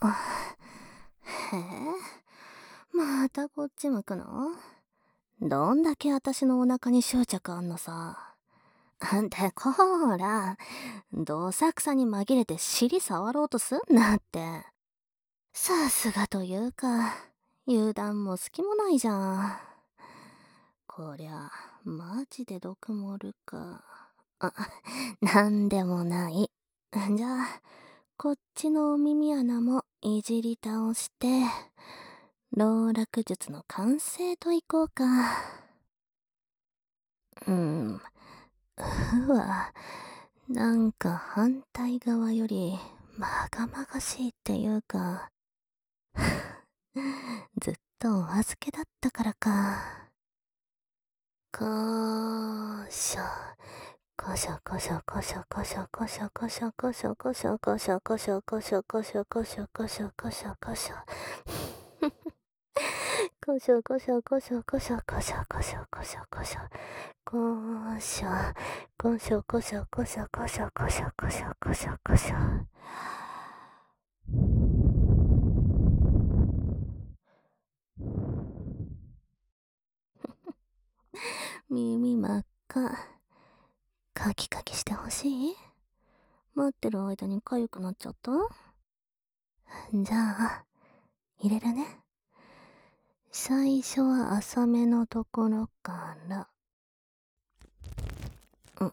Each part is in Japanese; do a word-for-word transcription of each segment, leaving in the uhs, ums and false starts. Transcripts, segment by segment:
へえ、またこっち向くの？どんだけ私のお腹に執着あんのさ。で、こーら、どさくさに紛れて尻触ろうとすんなって。さすがというか、油断も隙もないじゃん。こりゃ、マジで毒盛るか。あ、なんでもない。じゃあ、こっちのお耳穴もいじり倒して、老落術の完成といこうか。うん。うわ、なんか反対側よりまがまがしいっていうか、ずっとお預けだったからか。こーしょ。こしょこしょこしょこしょこしょこしょこしょこしょこしょこしょこしょこしょこしょこしょこしょこしょ。こしょこしょこしょこしょこしょこしょこしょこしょ。こしょこしょこしょこしょこしょこしょこしょこしょこしょ。耳真っ赤。カキカキしてほしい？待ってる間に痒くなっちゃった？じゃあ、入れるね。最初は浅めのところから。うん。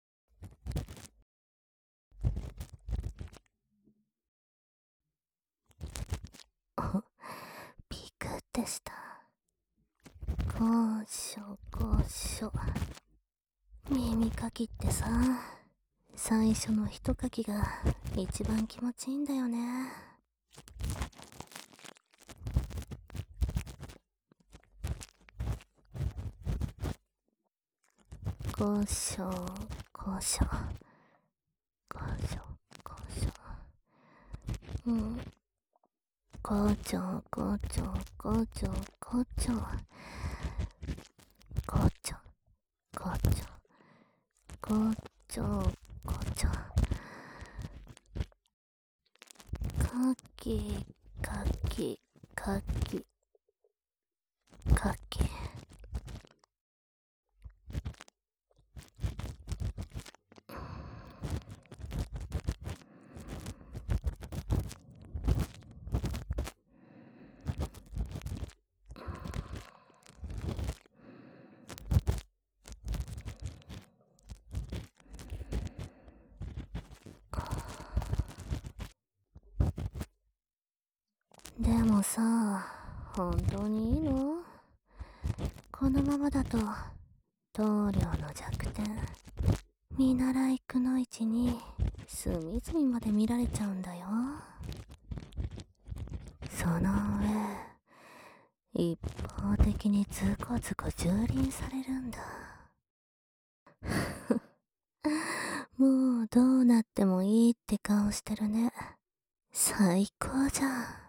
ピクってした。こうしょこうしょ。耳かきってさ、最初の一かきが一番気持ちいいんだよね。こしょこしょこしょこしょ。うん。こちょこちょこちょこちょこちょこちょこちょこちょ。かきかきかきかき。でもさ、本当にいいの？このままだと棟梁の弱点、見習いくのいちに隅々まで見られちゃうんだよ。その上、一方的にズコズコ蹂躙されるんだ。もうどうなってもいいって顔してるね。最高じゃん。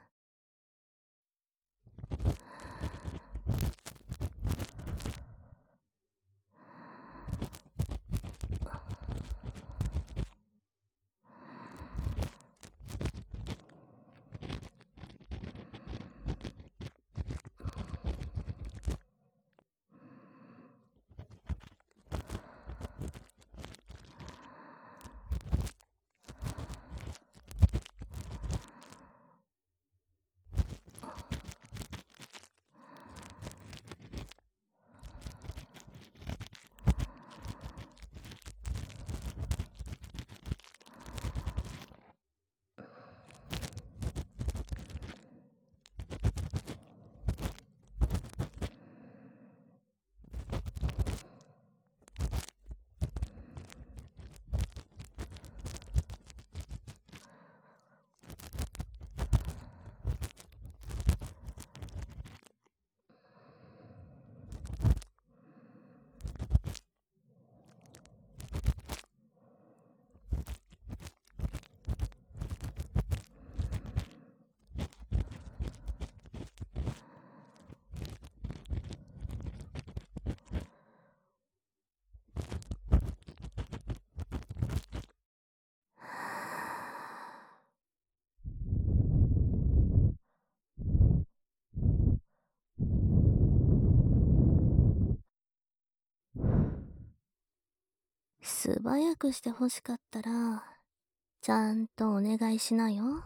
素早くして欲しかったら、ちゃんとお願いしなよ。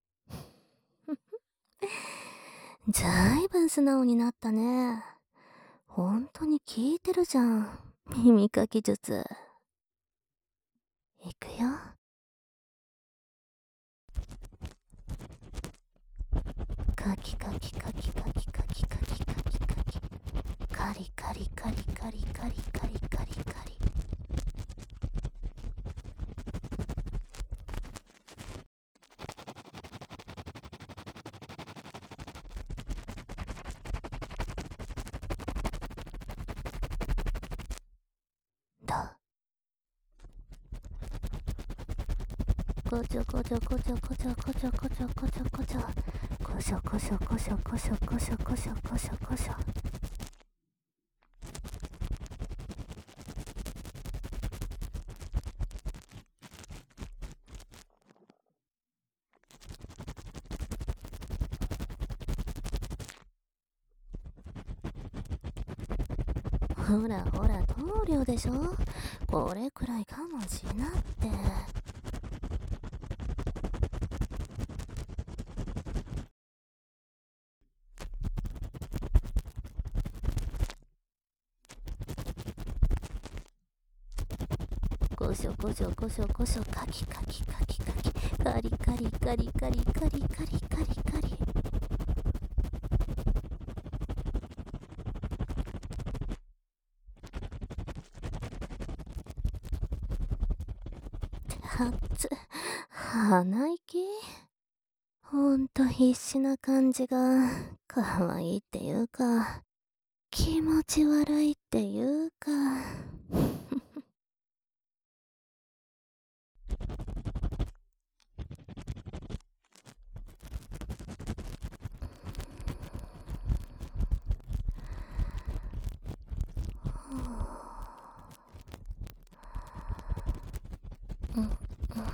ずいぶん素直になったね。ほんとに効いてるじゃん。耳かき術。いくよ。カキカキカキカキカキカキカキカキ。カリカリカリカリカリカリカリカリ。だ。こちょこちょこちょこちょこちょこちょこちょこちょ。こしょこしょこしょこしょこしょこしょこしょこしょ。ほらほら、棟梁でしょ。これくらい我慢しなって。こしょこしょこしょこしょ、カキカキカキカキ。カリカリカリカリカリカリカリカリ。はつ、鼻息ほんと必死な感じが、かわいいっていうか、気持ち悪いっていうか。うん。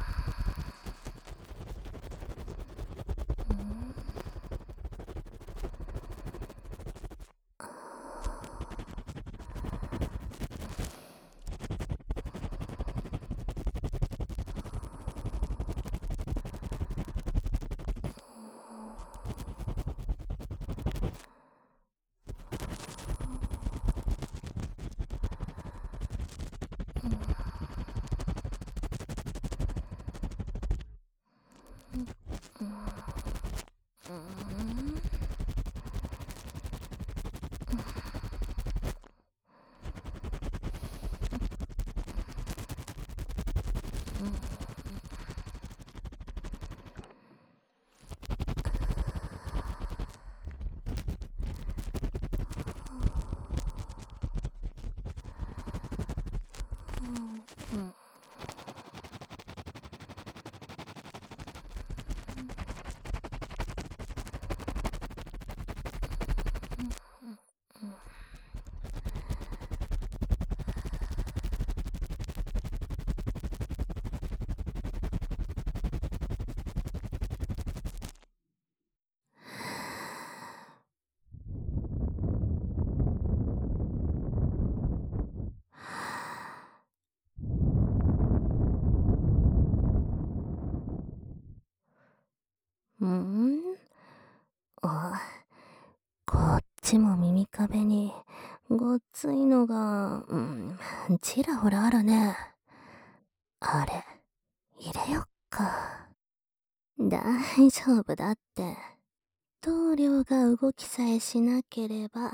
んあ、こっちも耳壁にごっついのが、うん、ちらほらあるね。あれ、入れよっか。大丈夫だって。棟梁が動きさえしなければ。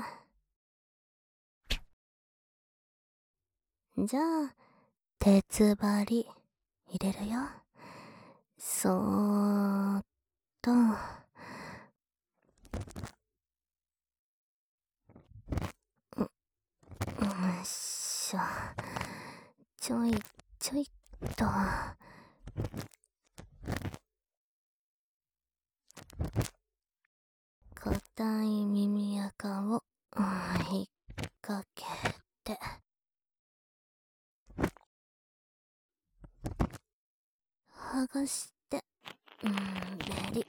じゃあ、鉄針入れるよ。そーっと。よっしょ。ちょいちょいっと。硬い耳垢を引っ掛けて。剥がして、うん、ベリ。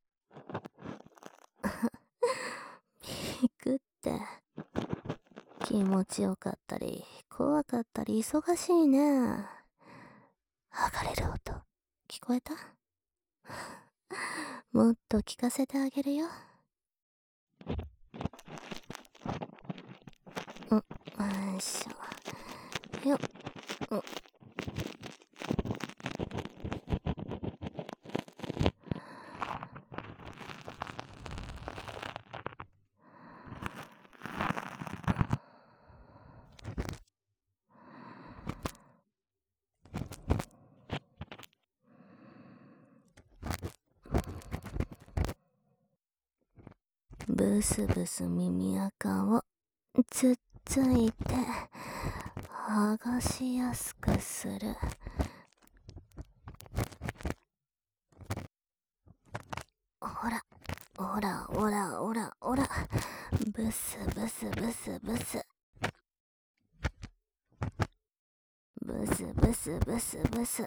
ピクって、 気持ちよかったり怖かったり忙しいね。剥がれる音聞こえた？もっと聞かせてあげるよ。うよいしょよっ。うブスブス耳垢をつっついて剥がしやすくする。ほらほらほらほらほら、ブスブスブスブスブスブスブスブス。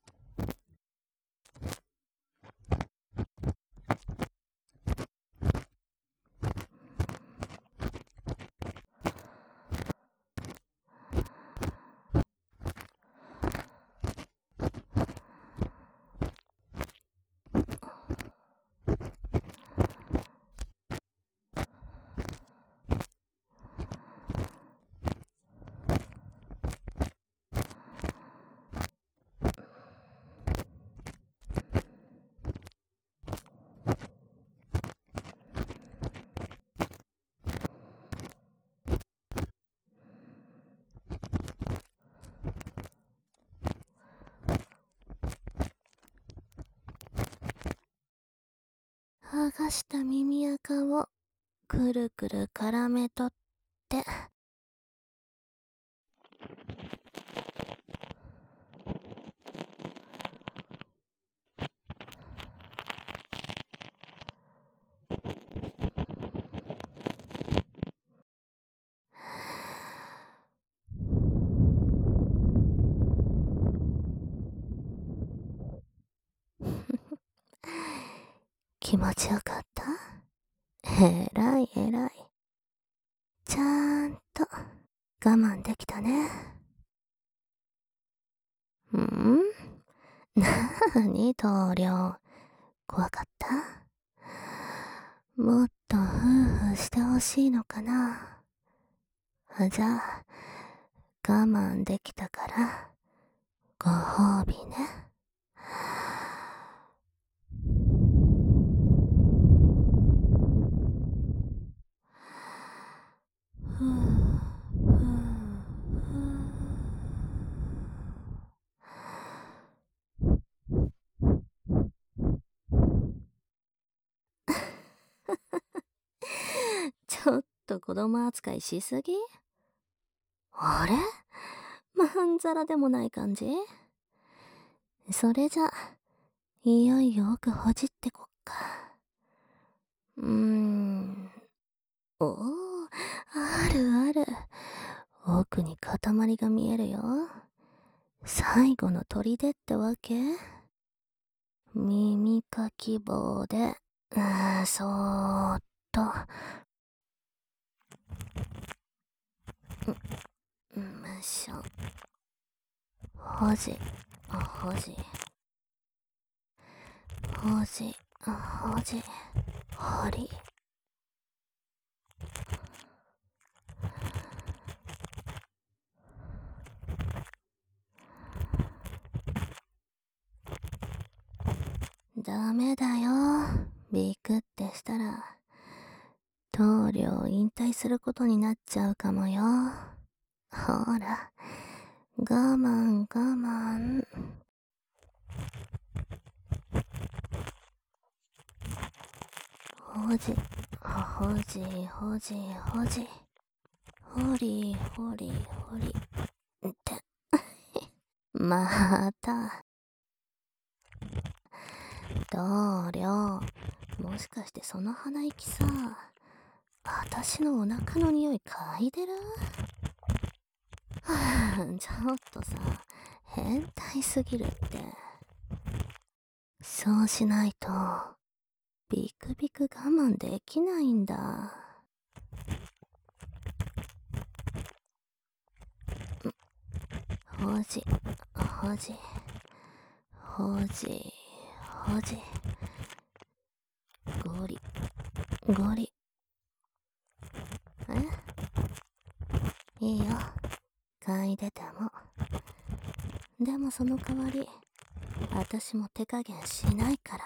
剥がした耳垢をくるくる絡めとって、気持ちよかった？えらいえらい。ちゃんと我慢できたね。ん？なーに棟梁、怖かった？もっと夫婦してほしいのかな。じゃあ我慢できたからご褒美ね。ふぅふぅふぅちょっと子供扱いしすぎ？あれ？まんざらでもない感じ？それじゃ、いよいよ奥ほじってこっか。うーん。おお、あるある。奥に塊が見えるよ。最後の砦ってわけ？耳かき棒で、うーん、そーっと。う、よいしょ。ほじ、ほじ。ほじ、ほじ、ほり。ダメだよ。ビクってしたら、棟梁引退することになっちゃうかもよ。ほら、我慢我慢。ほじ、ほじ、ほじ、ほじ。ほり、ほり、ほり。って。また。棟梁、もしかしてその鼻息さ、あたしのお腹の匂い嗅いでる？はぁ、ちょっとさ、変態すぎるって。そうしないと、ビクビク我慢できないんだ。 ほじほじほじほじ、ゴリゴリ。え、いいよ、嗅いでても。でもその代わり私も手加減しないから。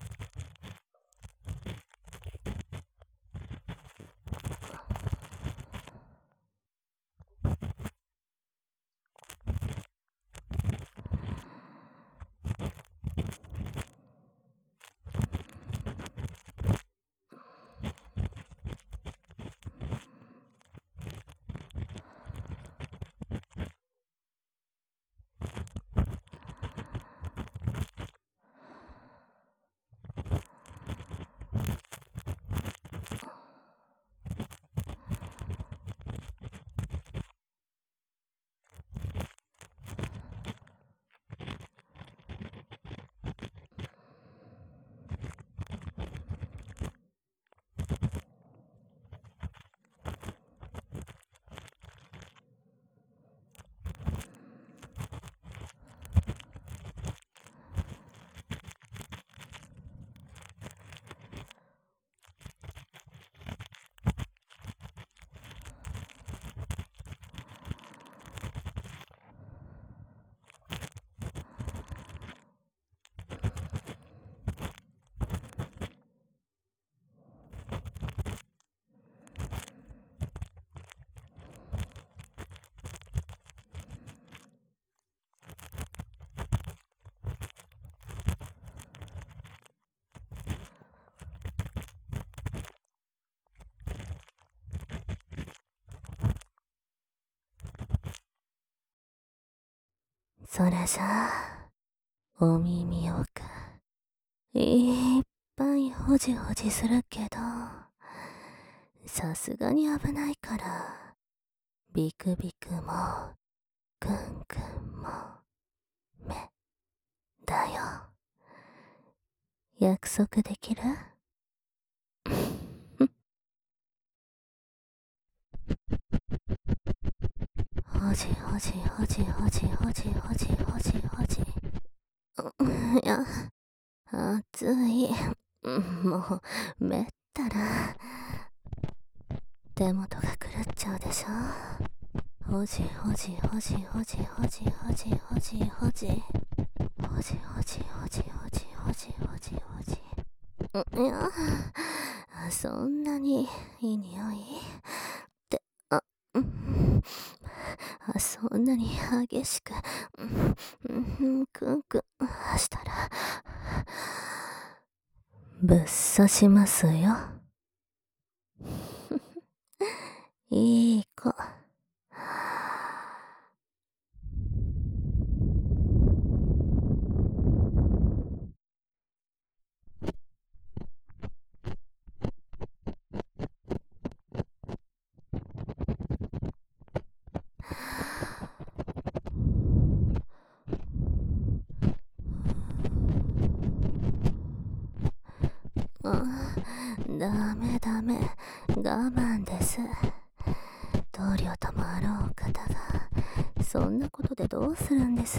それじゃあお耳奥いっぱいほじほじするけど、さすがに危ないからビクビクもクンクンも目だよ。約束できる？ほじほじほじほじほじほじほじほじ。いや、熱い。もうめったら手元が狂っちゃうでしょ。ほじほじほじほじほじほじほじほじほじほじほじほじほじほじほじほじ。いや、そんなにいい匂いって、あ、うん、そんなに激しく、うん、クンクンしたらぶっ刺しますよ。いい子。ダメダメ、我慢です。同僚ともあろう方がそんなことでどうするんです？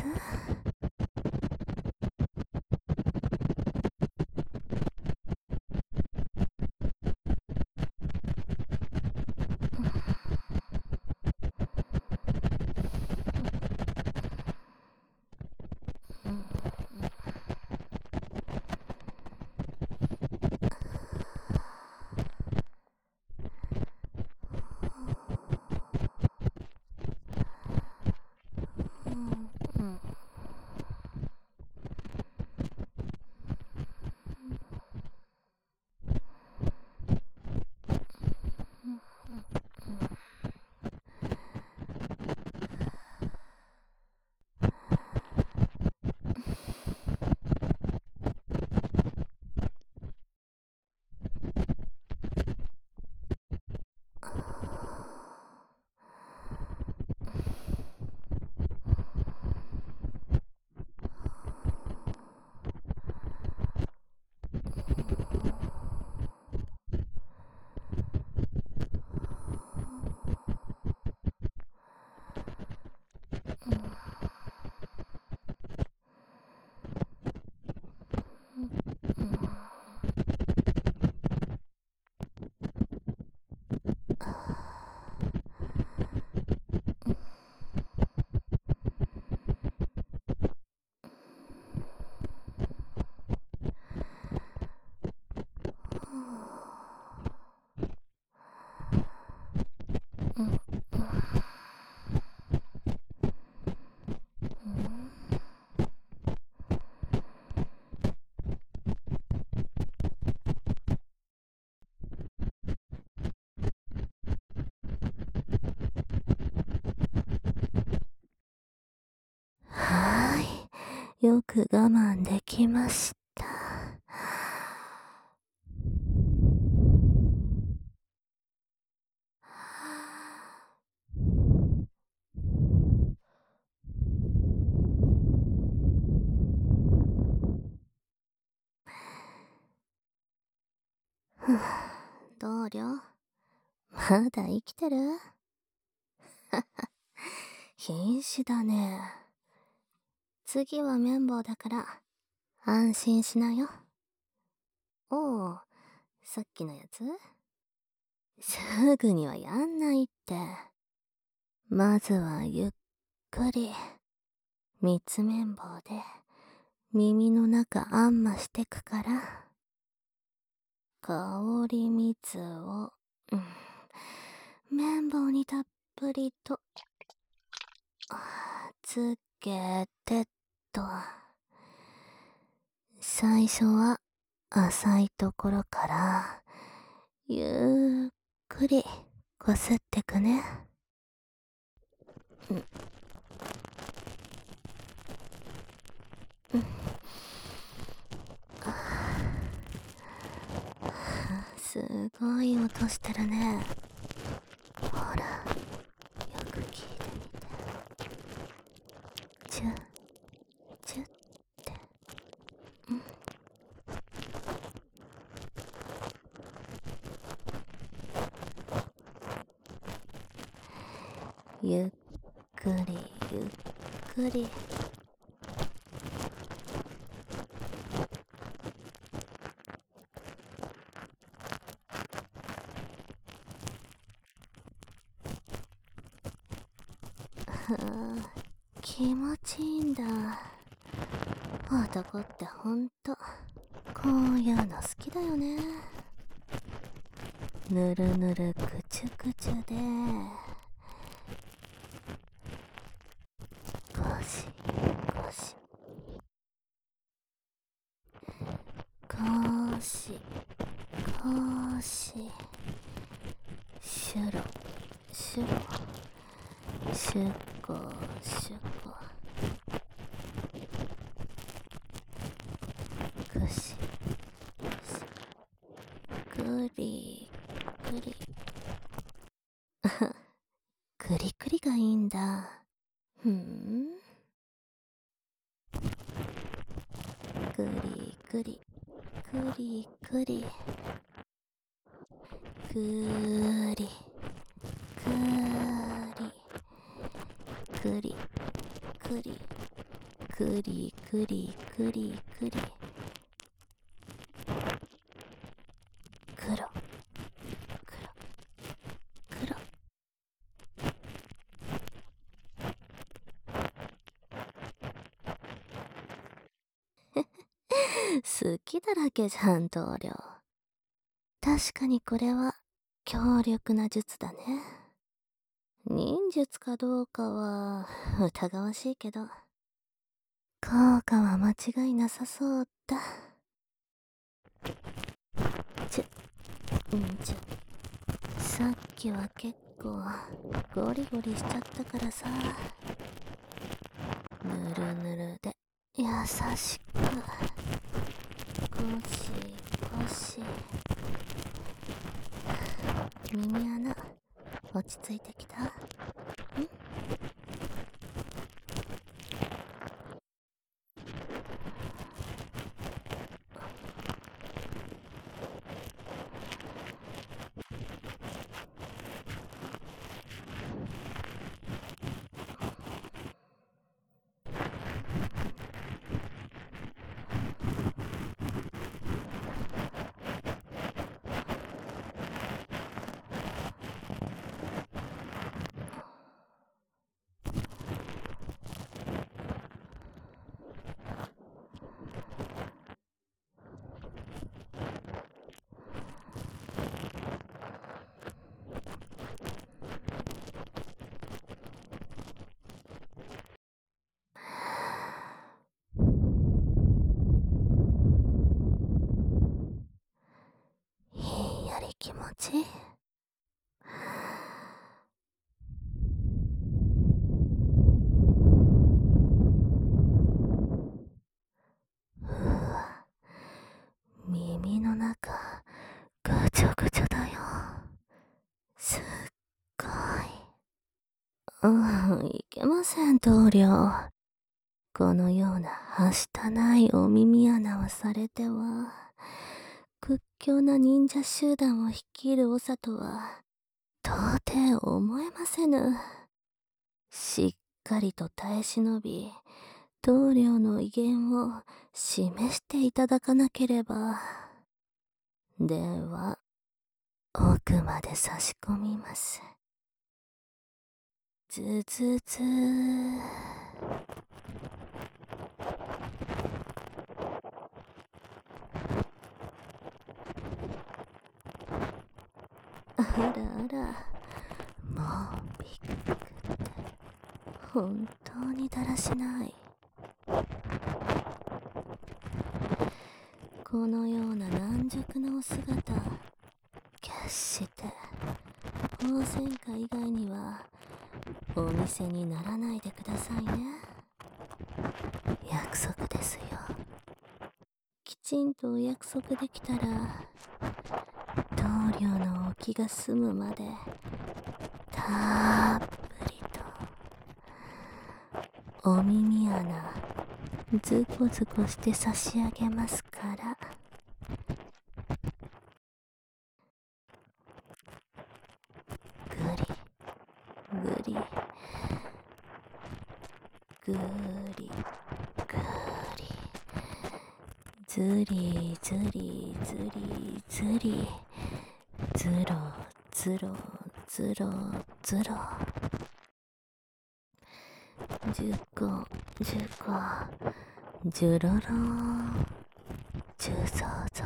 よく我慢できました。ふぅ、同僚、まだ生きてる？瀕死だね。次は綿棒だから安心しなよ。おう、さっきのやつ？すぐにはやんないって。まずはゆっくり蜜綿棒で耳の中あんましてくから。香り蜜を、うん、綿棒にたっぷりとつけてっと。最初は浅いところからゆっくりこすってくね。うん、うん、すごい音してるね。ほら、よく聞いてみて。チュッチュッって、うん、ゆっくりゆっくり。はあ、気持ちいいんだ。男ってほんとこういうの好きだよね。ぬるぬるくちゅくちゅでゴシゴシゴシゴシ、シュロシュロ、シュコシュコ、ぐしぐし、ぐりぐり。くりくりがいいんだ。ふん。くりくりくりくりくりくりくりくりくりくりくりくり、黒黒黒。好きだらけじゃん、同僚。確かにこれは強力な術だね。忍術かどうかは疑わしいけど、効果は間違いなさそうだ。ちゅ、んちゅ、さっきは結構ゴリゴリしちゃったからさ。ぬるぬるで優しくゴシゴシ。耳穴落ち着いてきた？ん？ひんやり気持ちいい。 うん、いけません、棟梁。このようなはしたないお耳穴をされては、屈強な忍者集団を率いる長とは、到底思えませぬ。しっかりと耐え忍び、棟梁の威厳を示していただかなければ。では、奥まで差し込みます。ずずずー。あらあら、もうびっくって本当にだらしない。このような軟弱なお姿、決して鳳仙花以外にはお見せにならないでくださいね。約束ですよ。きちんとお約束できたら、棟梁のお気が済むまでたっぷりとお耳穴ズコズコして差し上げますから。ぐりぐりぐりぐり、ずりずりずりずり、ずろずろずろずろ、じゅっこじゅっこ、じゅろろじゅぞぞ。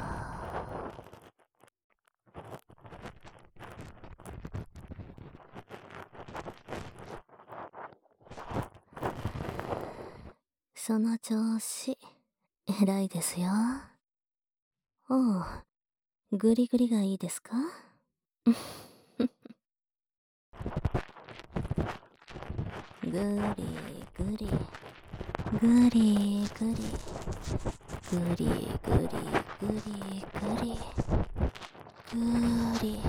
その調子、偉いですよ。おう、ぐりぐりがいいですか？ぐりぐりぐりぐりぐりぐりぐりぐりぐりぐり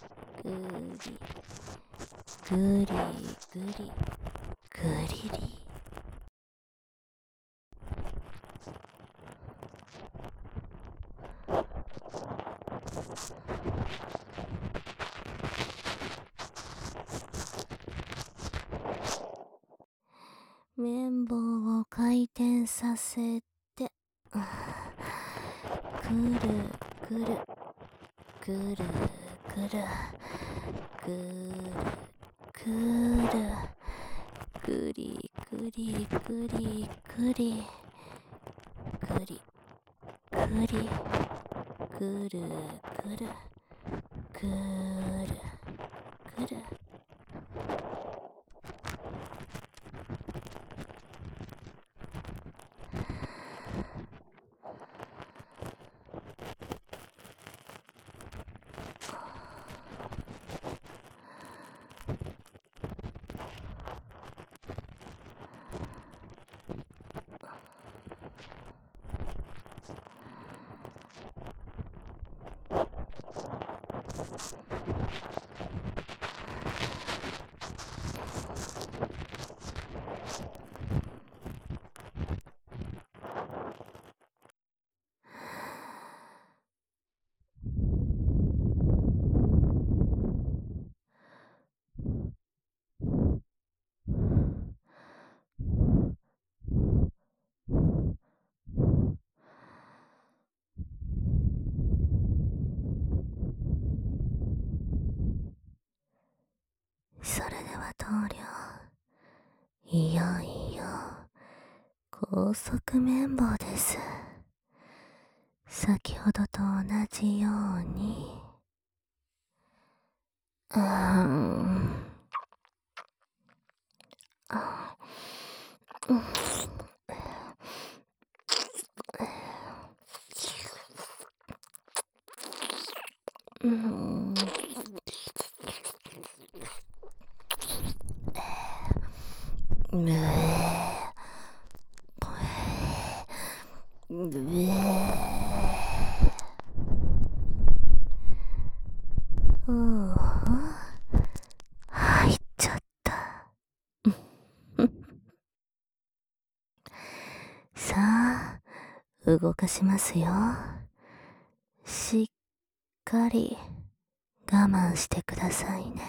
ぐりぐりぐりり。綿棒を回転させて、くるくるくるくるくるくる、くりくりくりくりくりくりくるくるくるくる。それでは棟梁、いよいよ高速綿棒です。先ほどと同じように、うーん、あ、うん、うん、うえうえおう、入っちゃった。 さあ、動かしますよ。しっかり我慢してくださいね。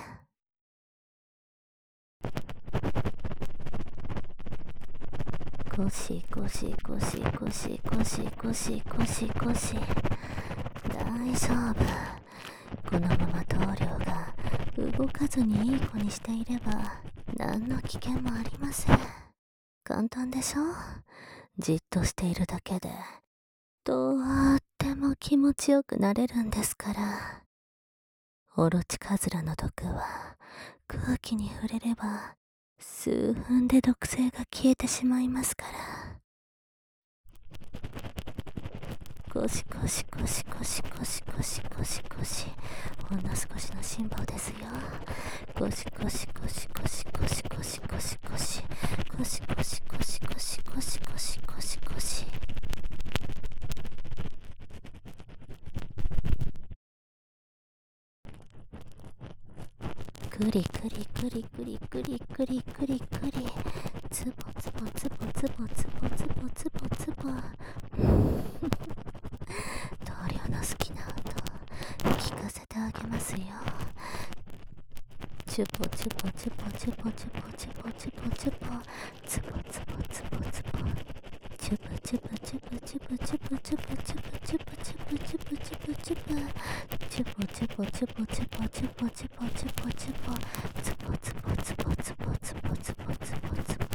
ゴシゴシゴシゴシゴシゴシゴシゴシ。大丈夫。このまま棟梁が動かずにいい子にしていれば何の危険もありません。簡単でしょ？じっとしているだけでとっても気持ちよくなれるんですから。オロチカズラの毒は空気に触れれば数分で毒性が消えてしまいますから。ゴシゴシゴシゴシゴシゴシゴシゴシ。ほんの少しの辛抱ですよ。ゴシゴシゴシゴシゴシゴシゴシゴシゴシゴシゴシゴシゴシゴシゴシゴシ。クリクリクリクリクリクリクリクリ。ツボツボツボツボツボツボツボツボ。棟梁の好きな音聞かせてあげますよ。チュポチュポチュポチュポチュポチュポチュポチュポツボツボツボツボチュプチュプチュプチュプチュプチュプチュプチュプチュプチュプチュプチュプチュポチュポチュポチュポチュポチュポチュポチュポツボツボツボツボツボツボツボツボ。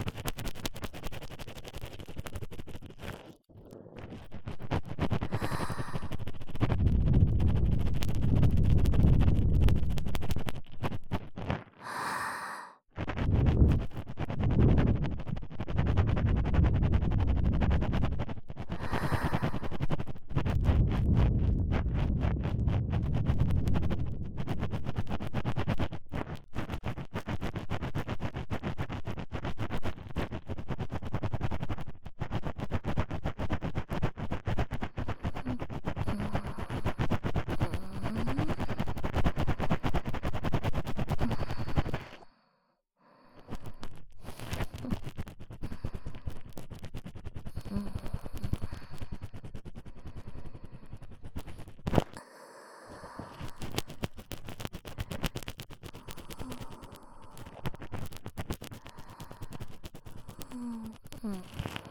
うんうん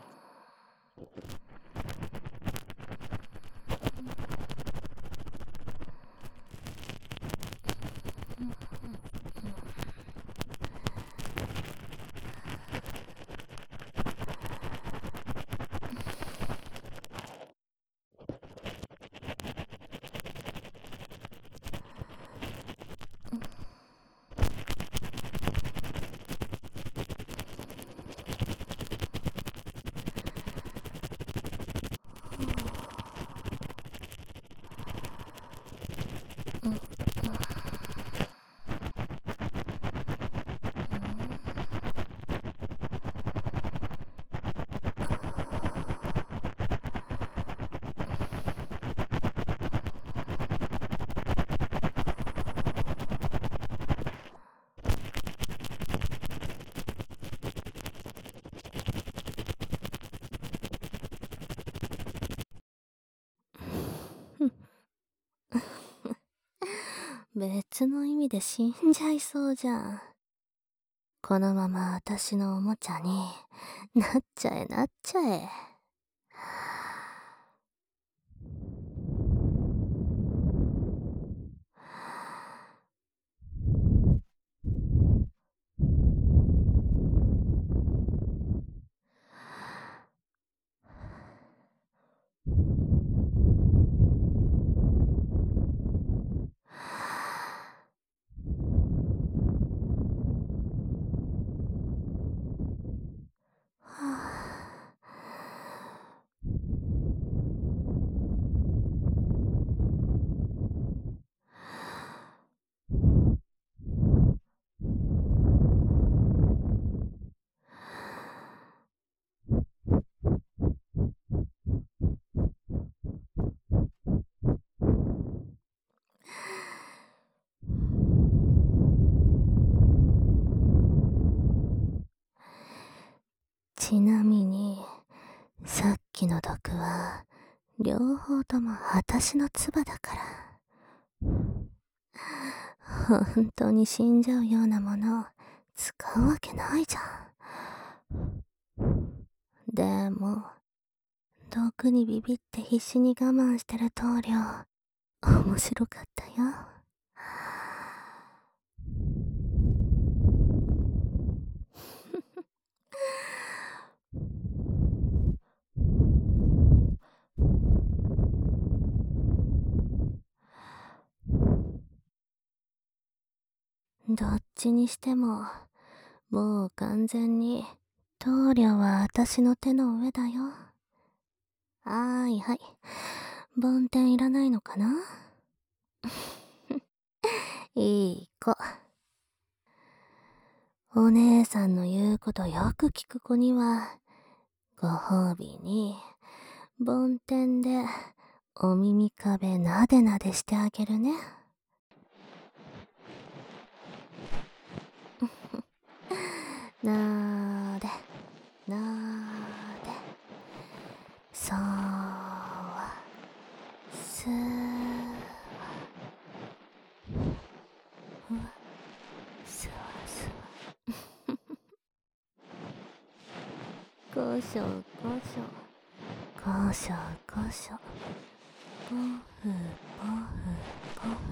別の意味で死んじゃいそうじゃん。このまま私のおもちゃになっちゃえなっちゃえ。ちなみにさっきの毒は両方とも私の唾だから。本当に死んじゃうようなものを使うわけないじゃん。でも毒にビビって必死に我慢してる棟梁、面白かったよ。どっちにしても、もう完全に棟梁は私の手の上だよ。はーいはい。梵天いらないのかな。いい子。お姉さんの言うことよく聞く子には、ご褒美に、梵天でお耳壁なでなでしてあげるね。なーで、なーで、そうは、すーは、ふわ、すわすわ。こしょこしょ、こしょこしょ、ぽふぽふぽふ。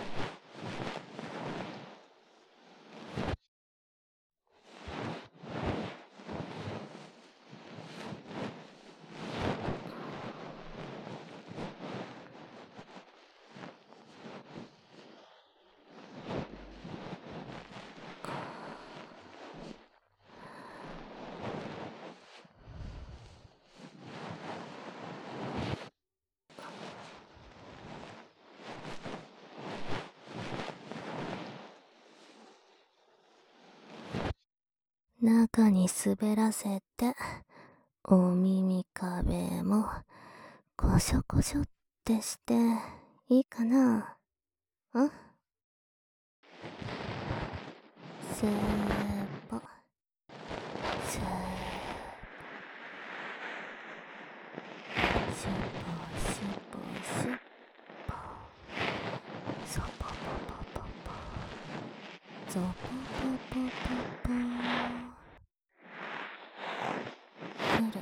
中に滑らせて、お耳壁もこしょこしょってしていいかな。んせーぽ、せーぽ、しゅぽしゅぽしゅぽ、そぽぽぽぽぽ、ぞぽぽぽぽぽ、くるくる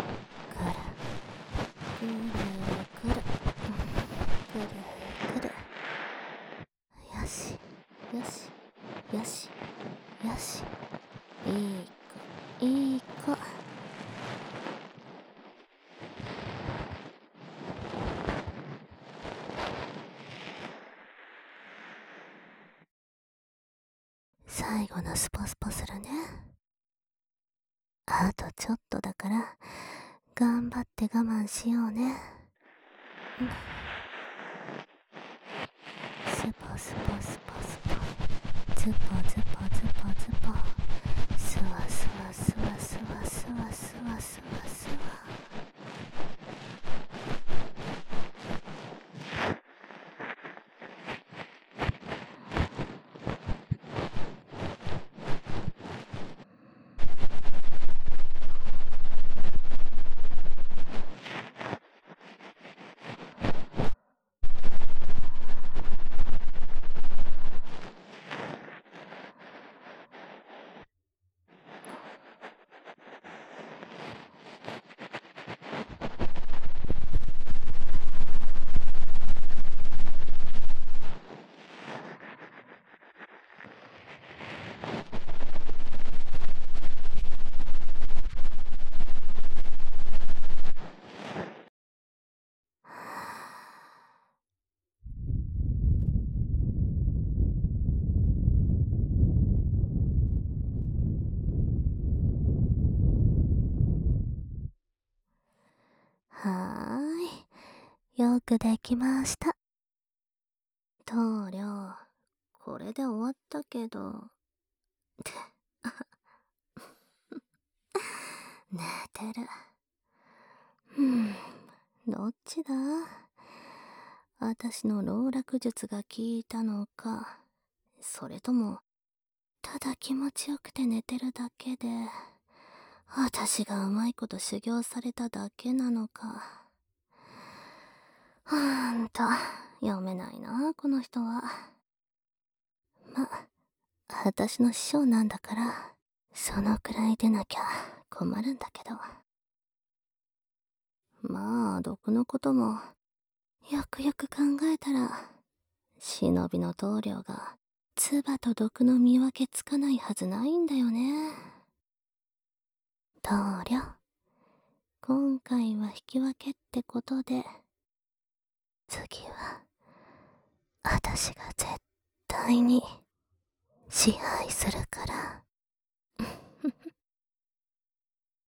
くるくるくるくる。よしよしよしよし、いい子いい子。最後のスポスポするね。あとちょっとだから頑張って我慢しようね。スポスポスポスポ、ズポズポズポズポ、スワスワスワスワスワスワスワスワ。はーい、よくできました。棟梁、これで終わったけど。寝てる。ふん、どっちだ？私の老落術が効いたのか、それともただ気持ちよくて寝てるだけで私がうまいこと修行されただけなのか。ほんと、読めないな、この人は。ま、私の師匠なんだから、そのくらい出なきゃ困るんだけど。まあ、毒のことも、よくよく考えたら、忍びの棟梁が、唾と毒の見分けつかないはずないんだよね。棟梁、今回は引き分けってことで、次は、私が絶対に支配するから。